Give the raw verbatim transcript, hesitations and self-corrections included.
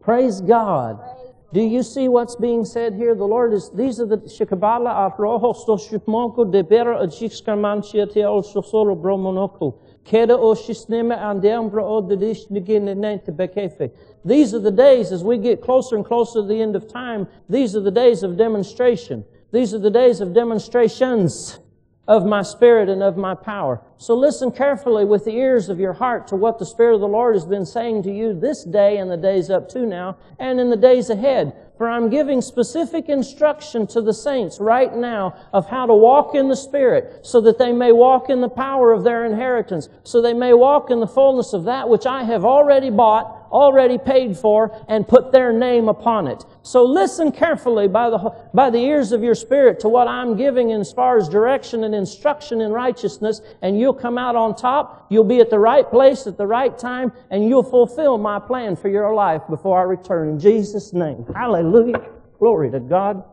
Praise God. Do you see what's being said here? The Lord is, these are the Shikabala Aroho Stoshmonko de Bera Ajixkamanchia also solo bromonoko. Keda o Shisnema and Deambra o the Dish begin to Bekefe. These are the days as we get closer and closer to the end of time. These are the days of demonstration. These are the days of demonstrations of my Spirit and of my power. So listen carefully with the ears of your heart to what the Spirit of the Lord has been saying to you this day and the days up to now and in the days ahead. For I'm giving specific instruction to the saints right now of how to walk in the Spirit so that they may walk in the power of their inheritance, so they may walk in the fullness of that which I have already bought, already paid for, and put their name upon it. So listen carefully by the, by the ears of your spirit to what I'm giving as far as direction and instruction in righteousness, and you'll come out on top, you'll be at the right place at the right time, and you'll fulfill my plan for your life before I return. In Jesus' name. Hallelujah. Glory to God.